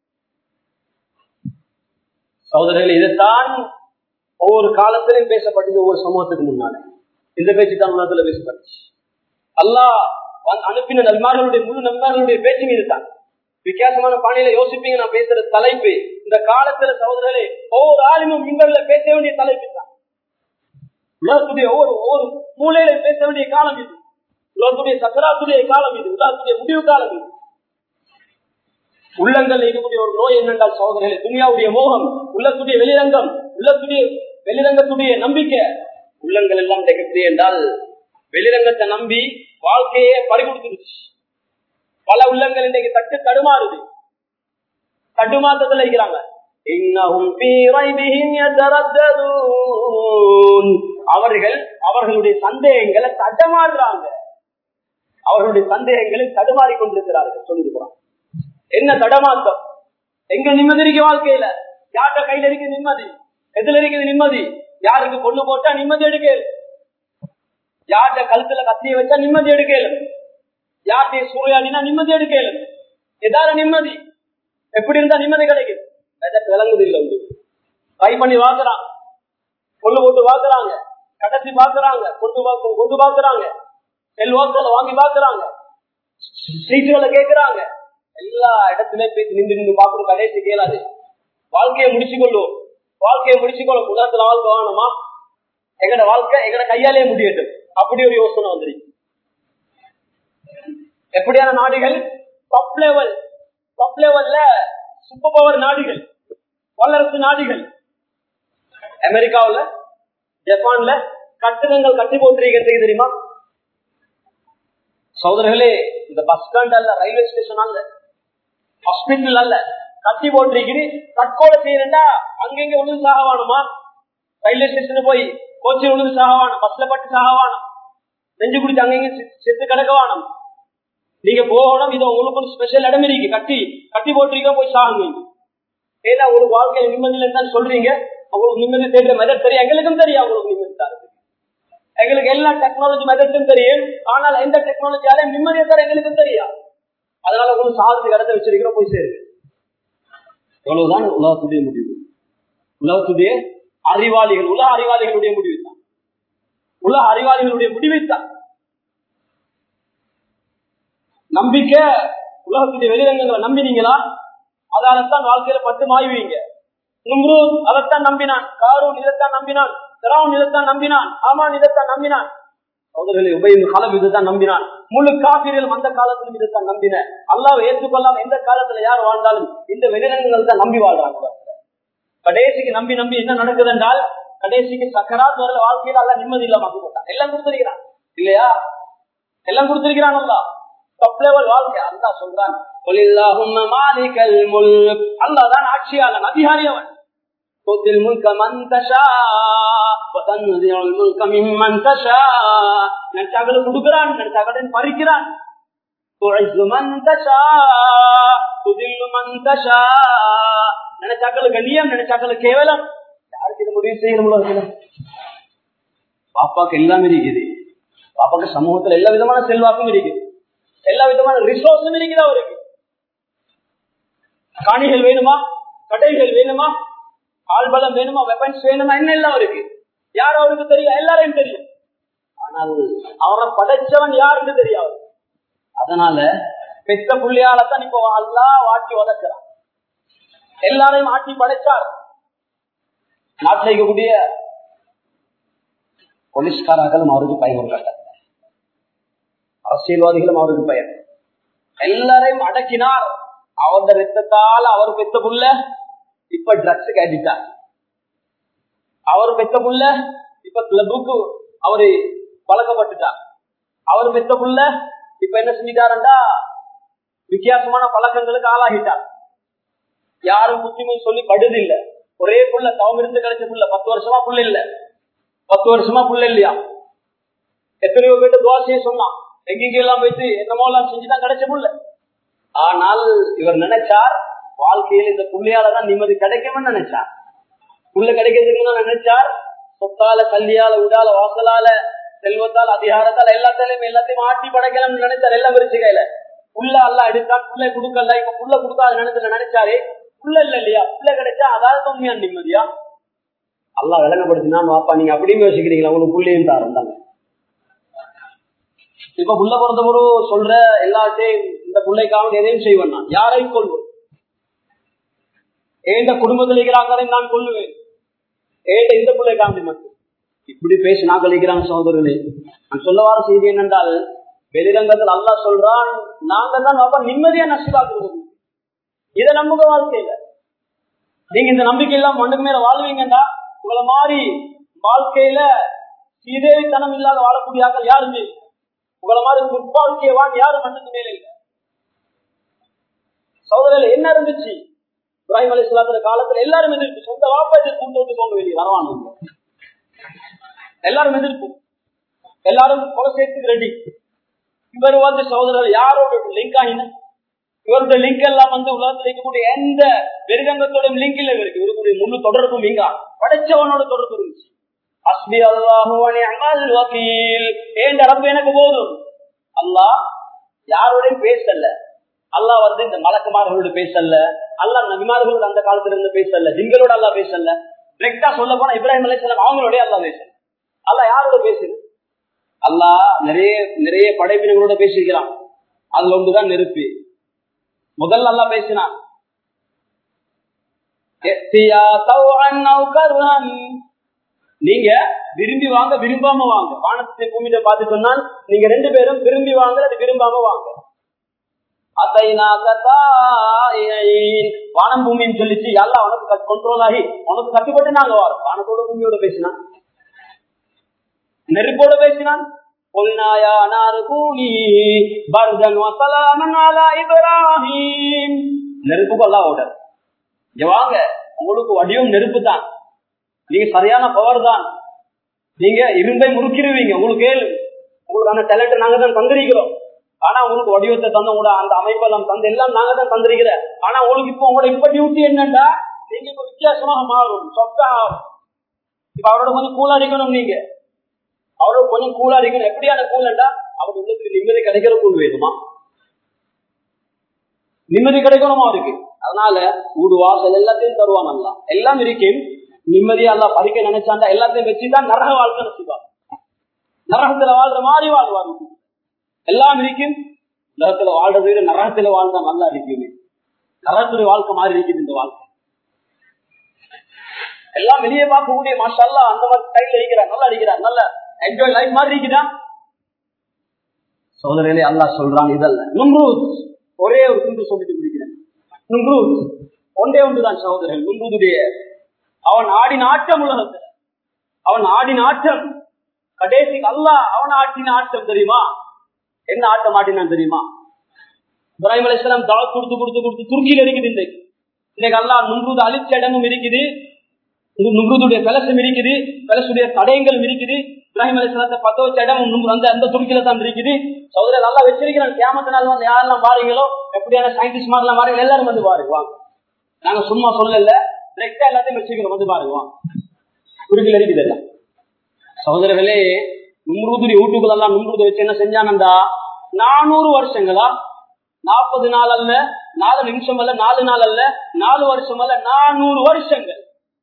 சகோதரர்கள், இதைத்தான் ஒவ்வொரு காலத்திலும் பேசப்பட்டது, ஒவ்வொரு சமூகத்துக்கு முன்னால இந்த பேச்சு தான் உலகத்துல பேசப்பட்டுச்சு. அல்லாஹ் அனுப்பின நல்மார்களுடைய முழு நல்மார்களுடைய பேச்சு மீது தான் வித்தியாசமான பாணியில யோசிப்பீங்க. நான் பேசுற தலைப்பு இந்த காலத்துல சகோதரர்களே ஒவ்வொரு ஆளுமும் இங்கல பேச வேண்டிய தலைப்பு தான். உலகத்துடைய ஒவ்வொரு ஒவ்வொரு மூலையில பேச வேண்டிய காலம் இது, உலகத்துடைய சக்கராத்துடைய காலம் இது, உலகத்துடைய முடிவு காலம் இது. உள்ளங்கள் இருக்கக்கூடிய ஒரு நோய் என்னென்றால் சகோதரர்களே துனியாவுடைய மோகம், உள்ளத்துடைய வெளிரங்கம், உள்ளத்துடைய வெளிரங்கத்துடைய நம்பிக்கை. உள்ளங்கள் எல்லாம் கிடைக்கக்கூடிய என்றால் வெளிரங்கத்தை நம்பி வாழ்க்கையே பறிகொடுத்துருச்சு. பல உள்ளங்கள் இன்றைக்கு தட்டு தடுமாறுது, தடுமாற்றத்தில் இருக்கிறாங்க. அவர்கள் அவர்களுடைய சந்தேகங்களை தடமாறுறாங்க, அவர்களுடைய சந்தேகங்களை தடுமாறி கொண்டிருக்கிறார்கள். சொல்லிருக்கிறான் என்ன தடமாற்றம், எங்க நிம்மதி இருக்கு வாழ்க்கையில, யார்கிட்ட கையில இருக்கு நிம்மதி, எதுல இருக்குது நிம்மதி, யாருக்கு கொண்டு போட்டா நிம்மதி எடுக்க, யார்கிட்ட கழுத்துல கத்திய வச்சா நிம்மதி எடுக்கல, யார்கிட்ட சூறையாடினா நிம்மதி எடுக்கல, எதார நிம்மதி எப்படி இருந்தா நிம்மதி கிடைக்குது விளங்குது இல்ல. ட்ரை பண்ணி வாக்குறாங்க, கொண்டு போட்டு வாக்குறாங்க, கடைசி பாக்குறாங்க, கொண்டு கொண்டு பாக்குறாங்க, செல்வாக்குகளை வாங்கி பாக்குறாங்க, சீட்டுகளை கேட்கிறாங்க, எல்லா இடத்துலயும் போய் நின்று நின்று பாக்குறது கடைசி கேளாது. வாழ்க்கையை முடிச்சு கொள்ளும், வாழ்க்கையை முடிச்சுக்கொள்ள உலகத்துல வாழ்க்கை வாங்கணுமா, எங்கட வாழ்க்கை எங்கட கையாலே முடியட்டும், அப்படி ஒரு யோசனை வந்துருக்கு. எப்படியான நாடுகள்? டாப் லெவல் டாப் லெவல்ல சூப்பர் பவர் நாடுகள், வல்லரசு நாடுகள். அமெரிக்காவுல, ஜப்பான்ல கட்டிடங்கள் கட்டி போட்டிருக்கிறது தெரியுமா? சகோதரர்களே, இந்த பஸ் ஸ்டாண்ட் அல்ல, ரயில்வே ஸ்டேஷன் அல்ல, ஹாஸ்பிட்டல் அல்ல, கட்டி போட்டிருக்கிறீ. தற்கொலை செய்யறா அங்கெங்க உழுது சாகவானுமா? ரயில்வே ஸ்டேஷன் போய் கோச்சி உழுது சாகவானம், பஸ்ல பட்டு சாகவானம், நெஞ்சு குடிச்சு அங்கங்க செத்து கிடக்கவானம். நீங்க போகணும், இது உங்களுக்கு ஸ்பெஷல் இடம் இருக்கு, கட்டி கட்டி போட்டிருக்க போய் சாகுங்க. ஏன்னா உங்களுக்கு வாழ்க்கையில நிம்மதியில இருந்தாலும் சொல்றீங்க, உங்களுக்கு நிம்மதி தேடுற மெதட் தெரியும், எங்களுக்கும் தெரியும் அவங்களுக்கு நிம்மதி தருது. எங்களுக்கு எல்லா டெக்னாலஜி மெதட்டும் தெரியும், ஆனால் எந்த டெக்னாலஜியால நிம்மதியை தர எங்களுக்கும் தெரியாது. அதனால உங்களுக்கு சாதத்துக்கு இடத்த வச்சிருக்கிறோம், போய் சேருது. எவ்வளவுதான் உலகத்துடைய முடிவு, உலகத்துடைய அறிவாளிகள், உலக அறிவாளிகளுடைய முடிவு தான், உலக அறிவாளிகளுடைய முடிவை தான். நம்பிக்கை உலகத்துடைய வெளிரங்கங்களை நம்பினீங்களா? அதால்தான் வாழ்க்கையில பட்டு மாய்வீங்க. நும்ரூத் அதைத்தான் நம்பினான், காரூன் இதைத்தான் நம்பினான், திராவுன் இதைத்தான் நம்பினான், ஆமான் இதைத்தான் நம்பினான், சகோதரர்களை உபயோக காலம் இதைத்தான் நம்பினான். முழு காபிர்களும் அந்த காலத்திலும் இதைத்தான் நம்பின. அல்லாஹ் ஏற்றுக்கொள்ளாம எந்த காலத்துல யார் வாழ்ந்தாலும் இந்த வெளிரங்கங்கள் தான் நம்பி வாழ்றாங்க. கடைசிக்கு நம்பி நம்பி என்ன நடக்குது என்றால், கடைசிக்கு சக்கராத் வரல, வாழ்க்கையில அல்ல நிம்மதி இல்லாம ஆக்கி போட்டான். எல்லாம் கொடுத்திருக்கிறான் இல்லையா? எல்லாம் கொடுத்திருக்கிறான் அல்லாஹ். டாப் லெவல் வாழ்க்கை அல்லாஹ் சொல்றான், அல்லாஹ் தான் ஆட்சியாளன், அதிகாரி அவன். கொடுக்கிறான், பறிக்கிறான். நினைச்சாக்கள் கண்ணியம், நினைச்சாக்கள் கேவலம். யாருக்கு இது முடிவு செய்யணும்? பாப்பாக்கு எல்லாம் இருக்குது. பாப்பாக்கு சமூகத்துல எல்லா விதமான செல்வாக்கும் இருக்குது, எல்லா விதமான ரிசோர்ஸும் இருக்குது. அவருக்கு காணிகள் வேணுமா, கடைகள் வேணுமா, ஆள்பலம் வேணுமா, வெப்பன்ஸ் வேணுமா, என்ன எல்லாம் இருக்கு. யார் அவருக்கு தெரியும்? எல்லாரையும் தெரியும். ஆனால் அவரை படைச்சவன் யாருக்கு தெரியாது. அதனால பெற்ற புள்ளியாலத்தான் இப்போ அல்லாஹ் வாட்டி வதக்கிறான். எல்லாரையும் ஆட்டி படைச்சார். நாட்டில் இருக்கக்கூடிய போலீஸ்காரர்களும் அவருக்கு பயன் கொடுக்கிறார், அரசியல்வாதிகளும் அவருக்கு பயன். எல்லாரையும் அடக்கினார். அவருடைய ரத்தத்தால் அவர் பெற்ற புள்ள இப்ப ட்ரக்ஸுக்கு அடிக்டார். அவர் பெற்ற புள்ள இப்ப கிளப்புக்கு அவரு பழக்கப்பட்டுட்டார். அவர் பெற்ற புள்ள இப்ப என்ன செஞ்சிட்டாருண்டா வித்தியாசமான பழக்கங்களுக்கு ஆளாகிட்டார். யாரும் முஸ்லிமை சொல்லி படுது இல்ல. ஒரே புள்ள தவம் இருந்து கிடைச்ச புள்ள, பத்து வருஷமா புள்ள இல்ல, பத்து வருஷமா புள்ள இல்லையா. எத்தனையோ பேட்டு துவாசையை சொன்னான், எங்கெங்கெல்லாம் போயிட்டு என்னமோ எல்லாம் செஞ்சுதான் கிடைச்ச புள்ள. ஆனால் இவர் நினைச்சார் வாழ்க்கையில் இந்த புள்ளையாலதான் நிம்மதி கிடைக்கும்னு நினைச்சார். புள்ள கிடைக்கிறதுக்கு நினைச்சார். சொத்தால, கல்வியால, உடால, வாசலால, செல்வத்தால், அதிகாரத்தால் எல்லாத்திலையும் எல்லாத்தையும் ஆட்டி படைக்கலாம்னு நினைச்சார். எல்லாம் விரிச்சு கையில புள்ள அல்ல எடுத்தான், புள்ளை கொடுக்கல. இப்ப புள்ள கொடுக்காத நினைச்சு நினைச்சாரு. புள்ள இல்ல இல்லையா, புள்ள கிடைச்சா அதாவது உண்மையான நிம்மதியா? அல்லா விளங்கப்படுத்தினான். வாப்பா நீங்க அப்படின்னு யோசிக்கிறீங்களா? உங்களுக்கு புள்ளையும் தாரம் தாங்க. இப்ப புள்ள பிறந்தவரு சொல்ற எல்லாத்தையும் இந்த பிள்ளைக்காக எதையும் செய்வேன், நான் யாரையும் கொள்வேன், ஏண்ட குடும்பத்தில் இருக்கிறாங்களே நான் கொள்ளுவேன், ஏண்ட இந்த பிள்ளைக்காண்டி மட்டும் இப்படி பேசி நான் கழிக்கிறாங்க. சகோதரர்களே, நான் சொல்ல வர செய்தி என்னென்றால், வெளிரங்கத்தில் அல்லாஹ் சொல்றான், நாங்க தான் பாப்பா நிம்மதியா நஷ்டாக்குறோம். இதை நம்புக வாழ்க்கையில. நீங்க இந்த நம்பிக்கை எல்லாம் மண்ணுக்கு மேல வாழ்வீங்கடா, உங்களை மாதிரி வாழ்க்கையில சீதேவித்தனம் இல்லாத வாழக்கூடிய ஆக்கள் யாருமே, உங்களை மாதிரி முற்பாழ்க்கையவான் யாரும் மண்ணுக்கு மேல இல்லை. சகோதரர்கள் என்ன இருந்துச்சு இப்ராஹிம் அலைஹிஸ்ஸலாத்துடைய காலத்துல? எல்லாரும் எதிர்ப்பு. சொந்த வாப்பா எதிர்ப்பு, விட்டு போங்க வெளியே வரவானு, எல்லாரும் எதிர்ப்பு, எல்லாரும் கொலை சேர்த்துக்கு ரெடி. இவர் வந்து சகோதரர்கள் யாரோட லிங்க் ஆகின? இவருடைய லிங்க் எல்லாம் வந்து உலகத்தில் இருக்கக்கூடிய எந்த வெறுகங்கத்தோட லிங்க் இல்ல. இவருக்கு இவருடைய முழு தொடர்பும் லிங்கா படைச்சவனோட தொடர்பு இருந்துச்சு. அஸ்பி அல்லாஹு வ நிஅமல் வகீல், ஏண்ட ரப்பு எனக்கு போதும். அல்லாஹ் யாரோடையும் பேசல. அல்லாஹ் வந்து இந்த மலக்குமார்களோட பேசல, அல்லாஹ் நபிமார்களோட அந்த காலத்துல இருந்து பேசல, ஜிங்களோட அல்லாஹ் பேசல. டிரெக்டா சொல்ல போனா இப்ராஹிம் அலைஹிஸ்ஸலாம் அவங்களோட அல்லாஹ் பேசல. அல்லாஹ் யாரோட பேசுது? அல்லாஹ் நிறைய நிறைய படைப்பினங்களோட பேசிக்கிறான். அதுல ஒன்றுதான் நெருப்பு. முதல்ல அல்லாஹ் பேசினான், நீங்க விரும்பி வாங்க விரும்பாம வாங்க. வானத்தை பூமியில பார்த்து சொன்னால் நீங்க ரெண்டு பேரும் விரும்பி வாங்க, அது விரும்பாம வாங்க. வானம் பூமின்னு சொல்லிச்சு எல்லாம் உனக்கு கண்ட்ரோல் ஆகி உனக்கு கட்டுப்பட்டு நாங்க வரோம். வானத்தோட பூமியோட பேசினான், நெருப்போட பேசினான். நெருப்புக்கு எல்லாம் ஓட வாங்க, உங்களுக்கு வடிவம் நெருப்பு தான், நீங்க சரியான பவர் தான், நீங்க இரும்பை முறுக்கிடுவீங்க, உங்களுக்கு உங்களுக்கு அந்த டேலண்ட் நாங்க தான் தந்திருக்கிறோம். ஆனா உங்களுக்கு வடிவத்தை தந்த கூட அந்த அமைப்பெல்லாம் தந்து எல்லாம் நாங்க தான் தந்திருக்கிறேன். ஆனா உங்களுக்கு இப்ப உங்களோட இப்ப டியூட்டி என்னன்னா நீங்க இப்ப வித்தியாசமாக மாறும், சொத்தா இப்ப அவரோட கொஞ்சம் கூலா அடிக்கணும், நீங்க அவரோட கொஞ்சம் கூலா அடிக்கணும். எப்படியான கூலண்டா அவர் உள்ளத்துக்கு நிம்மதி கிடைக்கிற கூழ் வேணுமா, நிம்மதி கிடைக்கணுமா அவருக்கு. அதனால வீடு வாசல் எல்லாத்தையும் தருவான், நல்லா எல்லாம் இருக்கும். நிம்மதியா எல்லாம் பறிக்க நினைச்சாண்டா எல்லாத்தையும் வச்சுதான் நரக வாழ்க்கை நசிப்பார். நரகத்துல வாழ்ற மாதிரி வாழ்வார், எல்லாம் இருக்கும். நரகத்துல வாழ்றதை நரகத்துல வாழ்ந்தா நல்லா இருக்குது. நரகத்துடைய வாழ்க்கை மாதிரி இருக்குது இந்த வாழ்க்கை. எல்லாம் வெளியே பார்க்கக்கூடிய மாஷா அல்லாஹ் அந்த மாதிரி ஸ்டைல் அடிக்கிறார், நல்லா அடிக்கிறார், நல்ல என்ஜாய் லைஃப் மாதிரி இருக்குதான். சோதரிலே அல்லாஹ் சொல்றான் இதல்ல. நும்ரூத் ஒரே ஒரு துண்டு சொல்லிட்டு முடிக்கிறேன். நும்ரூத் ஒன்றே ஒன்றுதான் சகோதரன். நும்ரூதுடைய அவன் ஆடின ஆட்டம் உலகத்தில், அவன் ஆடின ஆட்டம் கடைசி அல்லாஹ் அவன் ஆட்டின ஆட்டம் தெரியுமா? என்ன ஆட்டம் ஆட்டினான் தெரியுமா? இப்ராஹிம் அலைஹிஸ்ஸலாம் தாவத் கொடுத்து கொடுத்து கொடுத்து துருக்கியில் இருக்குது. இன்றைக்கு இன்னைக்கு அல்லாஹ் நும்ரூத் அழிச்ச இடமும் இருக்குது, நும்ரூதுடைய கலசம் இருக்குது, கலசுடைய தடயங்களும் இருக்குது. இப்ராஹிம் அலைஹிஸ்ஸலாத்தை பத்த வச்ச இடமும் அந்த அந்த துருக்கியில தான் இருக்குது. சகோதரர் நல்லா வச்சிருக்கிறான். கியாமத் நாள் வந்து யாரெல்லாம் பாருங்களோ, எப்படியான சயின்டிஸ்ட் மாதிரிலாம் பாருங்க, எல்லாரும் வந்து பாருங்க வாங்க. நாங்க சும்மா சொல்லல, டிரெக்டா எல்லாத்தையும் வச்சிருக்கிறோம், வந்து பாருங்க வாங்க. துருக்கியில் இருக்குது எல்லாம். சகோதரர்களே, நும்ரூதுடைய வீட்டுகள் எல்லாம் நும்ரூதை வச்சு என்ன செஞ்சானண்டா, நானூறு வருஷங்களா, நாற்பது நாள் அல்ல, நாலு நிமிஷம் அல்ல, நாலு நாள் அல்ல, நாலு வருஷம் அல்ல, நானூறு வருஷங்கள்,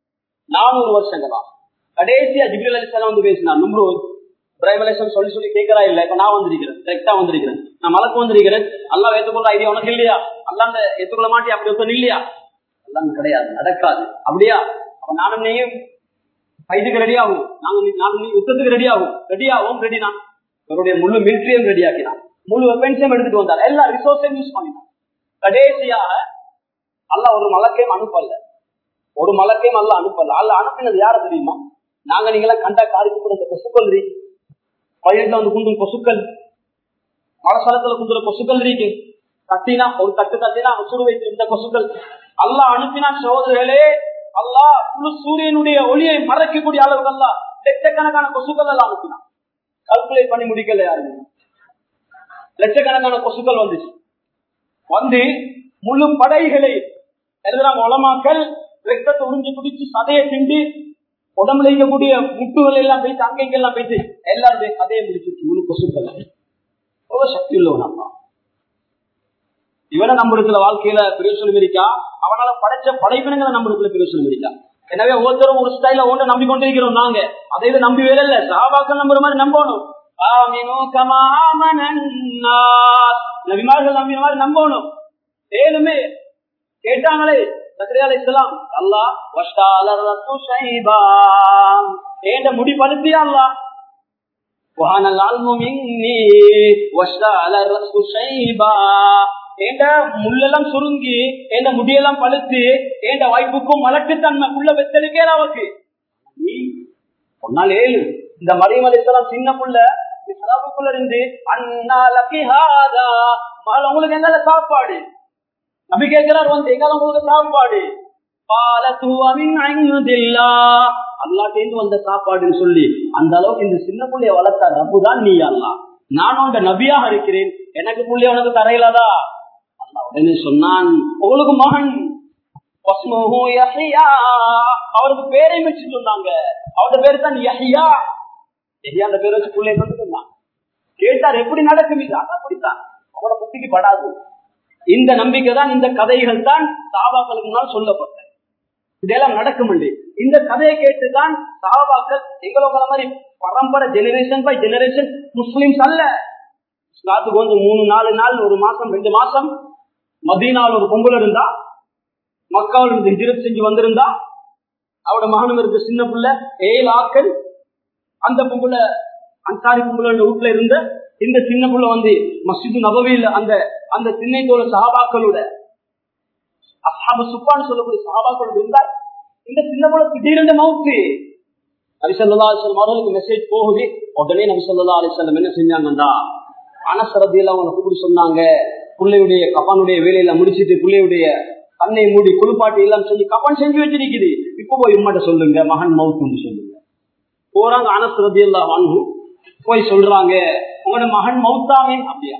நானூறு வருஷங்களா. கடைசியா ஜிப்ரீல் அலைஹிஸ்ஸலாம் வந்து பேசினார். நும்ரூத் இப்ராஹிம் அலைஹிஸ்ஸலாம் சொல்லி சொல்லி கேட்கிறா இல்ல, இப்ப நான் வந்திருக்கிறேன், கரெக்டா வந்திருக்கிறேன், நான் மலக்கு வந்திருக்கிறேன், அல்லாஹ் ஏற்றுக்கொள்ள ஐடியா உனக்கு இல்லையா, அல்லாஹ் ஏற்றுக்கொள்ள மாட்டே அப்படி ஒருத்தன் இல்லையா, அல்லாஹ் கிடையாது, நடக்காது அப்படியா, அப்ப நானும் நீயும் கைதுக்கு ரெடி ஆகும், நாங்க நானும் நீ யுத்தத்துக்கு ரெடி ஆகும், ரெடி ஆகும், ரெடி தான். அவருடைய முழு மிலிட்டரியும் ரெடி ஆக்கினான், முழு வெப்பன்ஸையும் எடுத்துட்டு வந்தார், எல்லா ரிசோர்ஸையும் யூஸ் பண்ணினான். கடைசியாக அல்லாஹ் ஒரு மலக்கையும் அனுப்பல, ஒரு மலக்கையும் அல்ல அனுப்பல. அல்ல அனுப்பினது யார தெரியுமா? நாங்க நீங்களாம் கண்டா காரிக்கு கூட இந்த கொசுக்கள் இருக்கு, பயிர்ல வந்து குண்டும் கொசுக்கள், மழசலத்துல குந்துற கொசுக்கள் இருக்கு, கத்தினா ஒரு தட்டு கத்தினா சுடு வைத்து இந்த கொசுக்கள் அல்லாஹ் அனுப்பினா. சகோதரர்களே, அல்லாஹ் முழு சூரியனுடைய ஒளியை மறைக்கக்கூடிய அளவுக்கு அல்லாஹ் லட்சக்கணக்கான கொசுக்கள் எல்லாம் அனுப்பினான். கால்குலேட் பண்ணி முடிக்கல யாருமே, லட்சக்கணக்கான கொசுக்கள் வந்துச்சு. வந்து முழு படைகளை எழுதுறாங்க உலமாக்கள், ரத்தத்தை உறிஞ்சி குடிச்சு சதையை திண்டு உடம்புல இருக்கக்கூடிய முட்டுகள் எல்லாம் போயிட்டு அங்கெங்கெல்லாம் போயிட்டு எல்லாரும் கதையை முடிச்சிருச்சு முழு கொசுக்கள். எவ்வளவு சக்தி உள்ளவன் அம்மா இவனை நம்மளுக்குள்ள வாழ்க்கையில பிரயோசனம் இருக்கா? அவனால படைச்ச படைப்பினங்களை நம்மளுக்குள்ள பிரயோசனம் இருக்கா? எனவே ஒவ்வொருத்தரும் ஒரு ஸ்டைல ஒன்று நம்பி கொண்டிருக்கிறோம். நாங்க அதை நம்பி வேலை இல்ல, சஹாபாக்கள் நம்புற மாதிரி நம்பணும். நபிமார்கள் நம்பின மாதிரி நம்பணும். ஏழுமே கேட்டாங்களே சக்கரியா அலைஹிஸ்ஸலாம், அல்லாஹ் வஷ்டாலர் ரத்து ஷைபா, ஏண்ட முடி பழுத்தியா அல்லாஹ், வஹனல் அல்மு மின்னி வஷ்டாலர் ரத்து ஷைபா, ஏண்ட முள்ளெல்லாம் சுருங்கி ஏண்ட முடியெல்லாம் பழுத்து ஏண்ட வாய்ப்புக்கும் மலட்டுத்தன்மை உள்ள வெத்தலுக்கே அவருக்கு ஒன்னால் ஏழு. இந்த மரியம் அலைஹிஸ்ஸலாம் சின்ன புள்ள சலாபுக்குள்ள இருந்து அண்ணா லக்கிஹாதா, உங்களுக்கு எங்கால சாப்பாடு நபி கேட்கிறார், வந்து எங்கால உங்களுக்கு சாப்பாடு, அல்லாஹ் சேர்ந்து வந்த சாப்பாடுன்னு சொல்லி அந்த அளவுக்கு இந்த சின்ன புள்ளைய வளர்த்த ரப்புதான் நீ அல்லாஹ், நான் உங்க நபியாக இருக்கிறேன், எனக்கு புள்ளைய உனக்கு தரையிலதா. அல்லாஹ் உடனே சொன்னான், உங்களுக்கு மகன் அவருக்கு பேரை வச்சு சொன்னாங்க, அவரோட பேரு தான் யஹ்யா. யஹ்யா அந்த பேரை வச்சு புள்ளைய கொண்டு சொன்னான். கேட்டார் எப்படி நடக்கும் இது? அப்படித்தான், அவரோட புத்திக்கு படாது. இந்த நம்பிக்கை தான், இந்த கதைகள் தான் சஹாபாக்களுக்கு முன்னால் சொல்லப்பட்டது. இதெல்லாம் நடக்கும். இந்த கதையை கேட்டுதான் சஹாபாக்கள் எங்களோட மாதிரி பரம்பரை ஜெனரேஷன் பை ஜெனரேஷன் முஸ்லிம்ஸ் அல்ல. இஸ்லாத்துக்கு வந்து மூணு நாலு நாள் ஒரு மாசம் ரெண்டு மாசம் மதீனாவில் ஒரு பொங்கல் இருந்தா, மக்காவில் இருந்து ஹிஜ்ரத் செஞ்சு வந்திருந்தா, அவரோட மகனும் இருந்த சின்ன புள்ள ஏழு ஆக்கள், அந்த பொங்கல அன்சாரி பொங்கல வீட்டுல இருந்த இந்த சின்ன புள்ள வந்து மஸ்ஜிது நபவியில் அந்த அந்த திண்ணை தோழ சஹாபாக்களோட அஸ்ஹாபு சுஃபான் சொல்லக்கூடிய சஹாபாக்களோட இருந்தார். இந்த சின்ன புள்ள திடீரென்று மவுத்து. நபி ஸல்லல்லாஹு அலைஹி வஸல்லம் அவர்களுக்கு மெசேஜ் போகுது. உடனே நபி ஸல்லல்லாஹு அலைஹி வஸல்லம் என்ன செஞ்சாங்கண்டா, அனஸ் ரலியல்லாஹு அன்ஹு கூப்பிட்டு சொன்னாங்க, பிள்ளையுடைய கஃபானுடைய வேலையில முடிச்சிட்டு பிள்ளையுடைய கண்ணை மூடி குளிப்பாட்டி எல்லாம் சொல்லி கஃபான் செஞ்சு வச்சிருக்குது, இப்ப போய் உம்மாட்ட சொல்லுங்க மகன் மவுத்துன்னு சொல்லுங்க. போறாங்க அனஸ் ரலியல்லாஹு அன்ஹு போய் சொல்றாங்க, உங்களோட மகன் மவுத்தாமே. அப்படியா?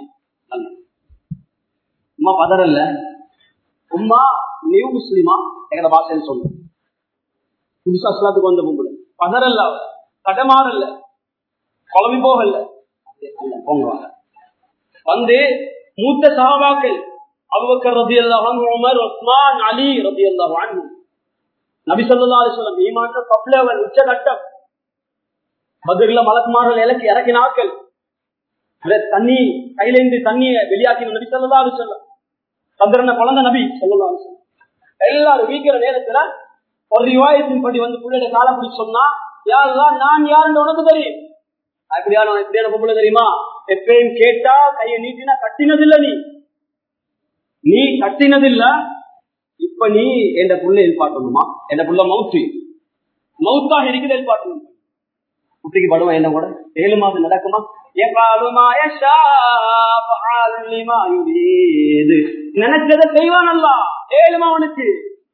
உம்மா பதறல்ல, உம்மா நியூ முஸ்லிமா எங்கட பாஷைன்னு சொல்லு, புதுசா இஸ்லாத்துக்கு வந்த பொம்பளை பதறல்ல, தடமாறல்ல, குழம்பி போகல, போங்க வந்து மூத்த சஹாபாக்கள் அபூபக்கர் ரலியல்லாஹு அன்ஹு, உமர், உஸ்மான், அலி ரலியல்லாஹு அன்ஹு, நபி ஸல்லல்லாஹு அலைஹி வஸல்லம் ஈமான் டாப் லெவல் உச்சகட்டம். பத்ர்ல மலக்குமார்கள் இலக்கி இறக்கினாக்கள், தண்ணி கையில இருந்து தண்ணியை வெளியாக்கின நபி ஸல்லல்லாஹு அலைஹி வஸல்லம், சந்திரன குழந்தை நபி ஸல்லல்லாஹு அலைஹி வஸல்லம். எல்லாரும் வீக்கிற நேரத்துல ஒரு ரிவாயத்தின் படி வந்து பிள்ளைய காலம் பிடிச்சு சொன்னா, யாருதான் நான் யாருன்னு உனக்கு தெரியும். அப்படியான எப்படியான பொம்பளை தெரியுமா? எப்பயும் கேட்டா கையை நீட்டினா கட்டினதில்ல, நீ நீ கட்டினதில்ல, இப்ப நீ என் புள்ள எதிர்பார்க்கணுமா? என் புள்ள மவுத்து மவுத்தாக இருக்குது, எதிர்பார்க்கணும். குட்டிக்கு படுவா என்ன கூட ஏழு மாதம் நடக்குமா? நினைச்சதை செய்வான் அல்லா, ஏழுமா அவனுக்கு.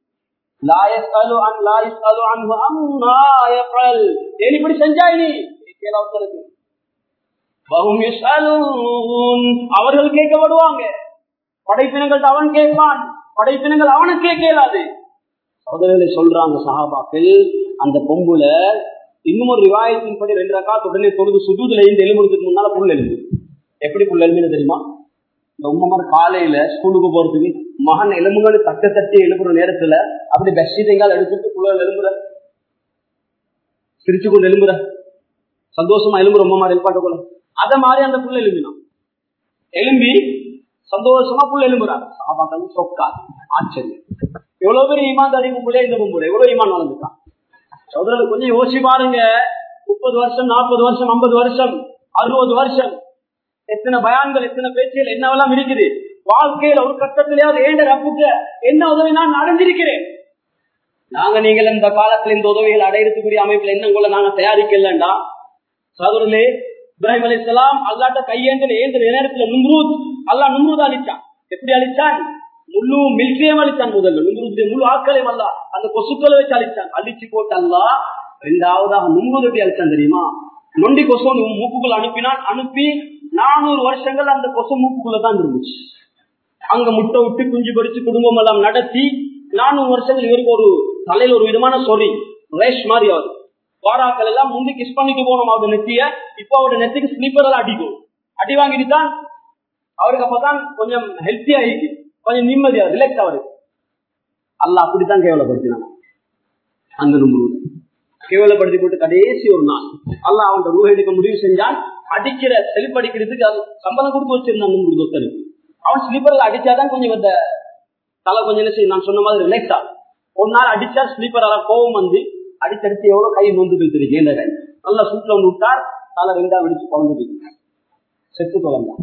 இப்படி செஞ்சாய் நீ அவர்கள் கேட்கப்படுவாங்க, படைப்பினங்கள் அவன் கேட்பான், படைப்பினங்கள் அவனுக்கு கேட்கலாது. சகோதரர்களை சொல்றாங்க சஹாபாக்கள், அந்த பொம்புல இன்னும் ஒரு ரிவாயத்தின் படி ரெண்டு ரக்காத் உடனே தொழுது சுஜூதுல இருந்து எழும்புறதுக்கு முன்னால புல் எழுந்து. எப்படி புல் எழுமின்னு தெரியுமா? இந்த உம்மமார் காலையில ஸ்கூலுக்கு போறதுக்கு மகன் எலும்புகள் தட்ட தட்டி எழுப்புற நேரத்துல அப்படி பெட்ஷீட்டைகள் எடுத்துட்டு புள்ள எழும்புற, சிரிச்சு கொண்டு எழும்புற, சந்தோஷமா எழும்புற உம்மமார் எழுப்பாட்டுக்குள்ள அத மாதிரி அந்த புள்ள எழும்பினான். எழும்பி சந்தோஷமா புள்ள எழும்புறாரு. சாபாக்கள் சொக்கா ஆச்சரியம், எவ்வளவு பெரிய ஈமான் தடி கும்புல இந்த கும்புல எவ்வளவு ஈமான் வளர்ந்துட்டான். சகோதரர்கள் கொஞ்சம் யோசிச்சு பாருங்க, முப்பது வருஷம் நாற்பது வருஷம் ஐம்பது வருஷம் அறுபது வருஷம் எத்தனை பயான்கள் எத்தனை பேச்சுகள் என்னவெல்லாம் இருக்குது. வாழ்க்கையில ஒரு கட்டத்திலேயாவது ஏண்ட ரப்புக்க என்ன உதவி நான் அடைஞ்சிருக்கிறேன். நாங்க நீங்கள் இந்த காலத்துல இந்த உதவிகள் அடையிறதுக்குரிய அமைப்புல என்ன கூட நாங்க தயாரிக்கலண்டா. சகோதரர்களே, இப்ராஹிம் அலைஹிஸ்ஸலாம் அல்லாட்ட கையேந்து ஏந்த நேரத்துல நும்ரூத் அல்லாஹ் நும்ரூத் அழிச்சான். எப்படி அழிச்சான்? முழு மில்கியம் அழிச்சான். முதல்ல நும்ரூத் முழு ஆட்களையும் அல்ல அந்த கொசுக்களை வச்சு அழிச்சான். அழிச்சு போட்டு அல்லாஹ் இரண்டாவதாக நும்ரூத் அழிச்சான் தெரியுமா? நொண்டி கொசு மூக்குக்குள்ள அனுப்பினான். அனுப்பி நானூறு வருஷங்கள் அந்த கொசு மூக்குக்குள்ளதான் இருந்துச்சு. அங்க முட்டை விட்டு குஞ்சு படிச்சு குடும்பம் எல்லாம் நடத்தி நானூறு வருஷங்கள் இவருக்கு ஒரு தலையில ஒரு விதமான சொறி ரேஷ் மாதிரி ஆகுது. வாராக்கள் எல்லாம் முந்தி கிஸ் பண்ணிட்டு போனோம் அவருடைய நெத்திய. இப்ப அவருடைய நெத்திக்கு ஸ்லீப்பர் எல்லாம் அடிக்கும். அடி வாங்கிட்டு தான் அவருக்கு அப்பதான் கொஞ்சம் ஹெல்த்தி ஆயிடுச்சு, கொஞ்சம் நிம்மதியா ரிலாக்ஸ் ஆகுது. அல்ல அப்படித்தான் கேவலப்படுத்தினான். அந்த நும்பு கேவலப்படுத்தி போட்டு கடைசி ஒரு நாள் அல்ல அவன் ரூஹ எடுக்க முடிவு செஞ்சான். அடிக்கிற செழிப்படிக்கிறதுக்கு அது சம்பளம் கொடுத்து வச்சிருந்தான் நும்பு தொத்தருக்கு. அவன் ஸ்லீப்பர்ல அடிச்சாதான் கொஞ்சம் இந்த தலை கொஞ்சம் என்ன செய்யும், நான் சொன்ன மாதிரி ரிலாக்ஸ் ஆகும். ஒரு நாள் அடிச்சா ஸ்லீப்பர் கோவம் வந்து அடிச்சடிச்சு எவ்வளவு கை நொந்து போயிட்டு இந்த கை நல்லா சூட்ல வந்து விட்டார். தலை ரெண்டா வெடிச்சு குழந்து போயிட்டு செத்து குழந்தான்.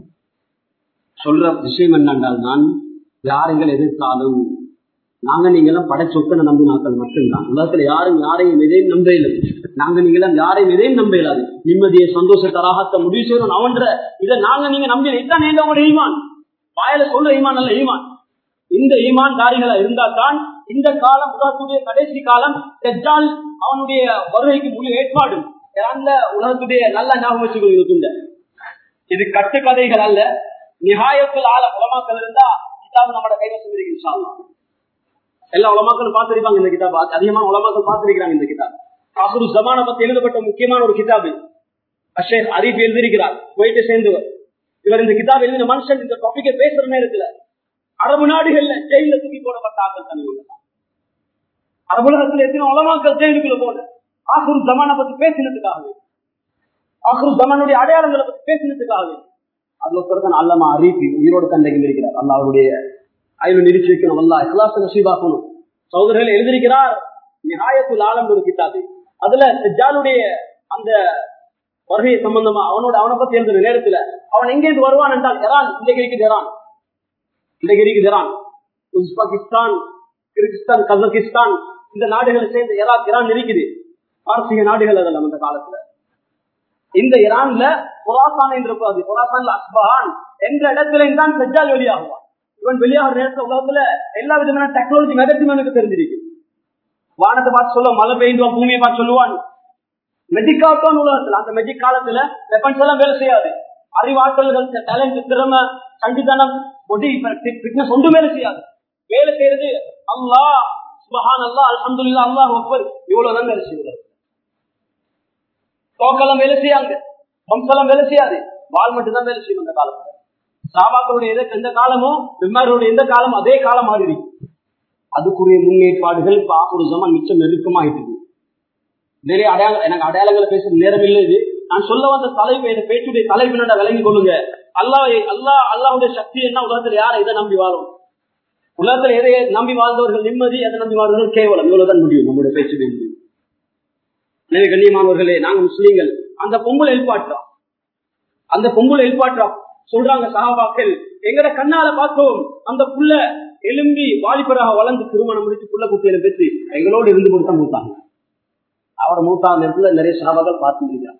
சொல்ற விஷயம் என்னென்றால், நான் யாருங்கள் எதிர்த்தாலும் நாங்க நீங்களும் படைச்சொத்தனை நம்பி நாட்கள் மட்டும்தான். உலகத்துல யாரும் யாரையும் எதையும் நம்ப இல்லை. நாங்க நீங்களும் யாரையும் எதையும் நம்ப இல்லாது. நிம்மதியை சந்தோஷத்தை ராகத்தை முடிவு செய்யணும் அவன்ற இதை நாங்க நீங்க நம்பி இதான் உங்களோட ஈமான். வாயில சொல்ற ஈமான் அல்ல ஈமான். இந்த ஈமான் தாரிகளா இருந்தா தான் இந்த காலம் உலகத்துடைய கடைசி காலம் தஜ்ஜால் அவனுடைய வருகைக்கு முழு ஏற்பாடு. அந்த உலகத்துடைய நல்ல ஞாபகம் வச்சுக்கொள்ள இது கட்டு கதைகள் அல்ல. நிகாயத்தில் ஆள உலமாக்கள் இருந்தா கிதாபு நம்மளோட கைவசம் இருக்கு. எல்லா உலமாக்களும் பார்த்திருப்பாங்க இந்த கிதாபு. அதிகமான உலமாக்கள் பார்த்திருக்கிறாங்க இந்த கிதாபு. ஆசுரு ஜமான பத்தி எழுதப்பட்ட முக்கியமான ஒரு கிதாபு. அஷேக் அரீப் எழுதியிருக்கிறார், போயிட்டு சேர்ந்தவர். இவர் இந்த கிதாப் எழுதின மனுஷன் இந்த டாபிக்கை பேசுற நேரத்துல அரபு நாடுகள்ல ஜெயில தூக்கி போடப்பட்ட ஆக்கள் தனி உள்ளதான். அரபுலகத்துல எத்தனை உலமாக்கள் ஜெயிலுக்குள்ள போன ஆசுரு ஜமான பத்தி பேசினதுக்காகவே, ஆசுரு ஜமானுடைய அடையாளங்களை பத்தி பேசினதுக்காகவே அதுல ஒருத்தர் அல்லமா அரீபி உயிரோடு கண்டைகள் இருக்கிறார். அல்ல அவருடைய ஆய்வு நிறுத்தி வைக்கணும். அல்லா இஹ்லாஸ் நசீபாக்கணும். சகோதரர்கள் எழுதியிருக்கிறார் நிகாயத்துல் ஆலம் ஒரு கிதாபு. அதுல தஜ்ஜாலுடைய அந்த வருகை சம்பந்தமா அவனோட அவனை பத்தி எழுதுற நேரத்துல அவன் எங்கேருந்து வருவான் என்றால் இரான், இன்றைக்கு இருக்குது இரான், இன்றைக்கு இருக்குது இரான், உஸ்பெகிஸ்தான், கிர்கிஸ்தான், கஜகிஸ்தான் இந்த நாடுகளை சேர்ந்த ஈராக், ஈரான் இருக்குது. பாரசீக நாடுகள் அதெல்லாம் அந்த காலத்துல. இந்த ஈரான்ல குராசான் என்று குராசான்ல அஸ்பஹான் என்ற இடத்துல தான் தஜ்ஜால் வெளியாகுவான். இவன் வெளியாகிற நேரத்துல உலகத்துல எல்லா விதமான டெக்னாலஜி மெதட்டும் எனக்கு தெரிஞ்சிருக்கு. வானத்தை பார்த்து சொல்லுவான், மழை பெய்யுவான், பூமியை பார்த்து சொல்லுவான். மெஜிக்காட்டும் உலகத்துல அந்த மெஜிக் காலத்துல வெப்பன்ஸ் எல்லாம் வேலை செய்யாது. அறிவாற்றல்கள், டேலண்ட், திறமை, சண்டித்தனம், பொடி ஃபிட்னஸ் ஒன்றும் வேலை செய்யாது. வேலை செய்யறது அல்லாஹ், சுப்ஹான் அல்லாஹ், அல்ஹம்துலில்லாஹ், அல்லாஹ் அக்பர், இவ்வளவுதான் வேலை செய்வார். தோக்கெல்லாம் வேலை செய்யாங்க, வம்செல்லாம் வேலை செய்யாது, வால் மட்டும் தான் வேலை செய்யும். அந்த காலத்துல சாபாக்களுடைய எந்த காலமோ விமாரியுடைய எந்த காலமோ அதே காலம் மாறி அதுக்குரிய முன்னேற்பாடுகள் இப்ப ஆகுரு ஜமான் மிச்சம் நெருக்கமாயிட்டு. நிறைய அடையாளம், எனக்கு அடையாளங்களை பேசுற நேரம் இல்லை. இது நான் சொல்ல வந்த தலைப்பு, இந்த பேச்சுடைய தலைப்பினோட விளங்கி கொள்ளுங்க. அல்லாஹ் அல்லாஹ் அல்லாஹுடைய சக்தி என்ன? உலகத்துல யாரை இதை நம்பி வாழும்? உலகத்துல எதை நம்பி வாழ்ந்தவர்கள் நிம்மதி, எதை நம்பி வாழ்ந்தவர்கள் கேவலம். இவ்வளவுதான் முடியும் நம்முடைய பேச்சுடைய முடியும். எனவே கண்ணியமானவர்களே, நாங்க முஸ்லீம்கள் அந்த பொம்பளை எழுப்பாற்றோம், அந்த பொம்பளை எழுப்பாற்றோம் சொல்றாங்க சஹாபாக்கள். எங்கட கண்ணால பார்த்தோம் அந்த புள்ள எலும்பி வாலிபராக வளர்ந்து திருமணம் முடிச்சு புள்ள குட்டியில பெற்று எங்களோடு இருந்து கொடுத்தா மூத்தாங்க. அவரை மூத்தாங்க நேரத்துல நிறைய சஹாபாக்கள் பார்த்து முடிக்கிறாங்க.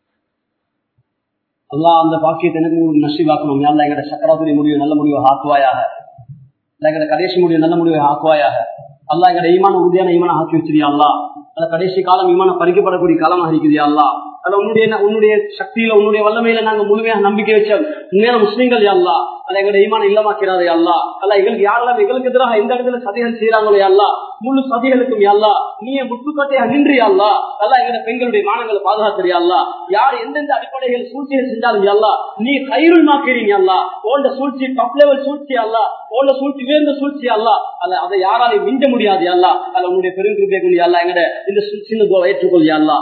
அல்லாஹ் அந்த பாக்கியத்தை எனக்கு நசீபாக்கணும். யாரெல்லாம் எங்கட சக்கராத்துடைய முடிவு நல்ல முடிவை ஆக்குவாயாக, எங்கட கடைசி முடிவு நல்ல முடிவை ஆக்குவாயாக. அல்லாஹ் எங்கட ஈமான உறுதியான ஈமான ஆக்கி வச்சிருயா அல்லாஹ். அந்த கடைசி காலம் ஈமான பறிக்கப்படக்கூடிய காலமாக இருக்குதுயா அல்லாஹ். அதுல உன்னுடைய உன்னுடைய சக்தியில உன்னுடைய வல்லமையில நாங்க முழுமையாக நம்பிக்கை வச்ச உண்மையான முஸ்லீம்கள் யா அல்லாஹ். அல்ல எங்களோட ஈமான இல்லமாக்கிறாரே அல்லா. அல்ல எங்களுக்கு யாரெல்லாம் எங்களுக்கு எதிராக எந்த இடத்துல சதிகள் செய்யறாங்களோ அல்லா, முழு சதிகளுக்கும் அல்லா நீ முற்றுக்கட்டையாக நின்று அல்லா. அல்ல எங்களோட பெண்களுடைய மானங்களை பாதுகாத்துறியா அல்லா. யார் எந்தெந்த அடிப்படைகள் சூழ்ச்சியை செஞ்சாலும் அல்லா நீ கைருள் மாக்கிறீங்க அல்லா. ஓண்ட சூழ்ச்சி டாப் லெவல் சூழ்ச்சி அல்லா, ஓண்ட சூழ்ச்சி உயர்ந்த சூழ்ச்சி அல்லா. அல்ல அதை யாராலையும் மிஞ்ச முடியாது அல்லா. அல்ல உன்னுடைய பெருங்கிருப்பை கொண்டு அல்லா எங்கட இந்த சின்ன துவா ஏற்றுக்கொள்ளியா அல்லா.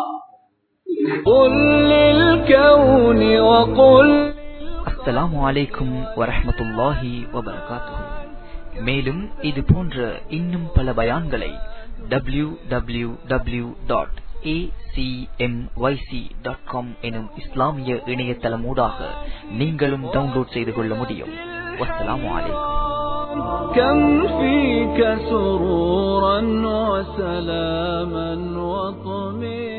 அஸ்ஸலாமு அலைக்கும் வரஹ்மத்துல்லாஹி வபரகாத்துஹு. மேலும் இது போன்ற இன்னும் பல பயான்களை W W W dot A C M Y C dot com எனும் இஸ்லாமிய இணையதளமூடாக நீங்களும் டவுன்லோட் செய்து கொள்ள முடியும். வஸ்ஸலாமு அலைக்கும். كم فيك سرورا وسلاما وطمئنانا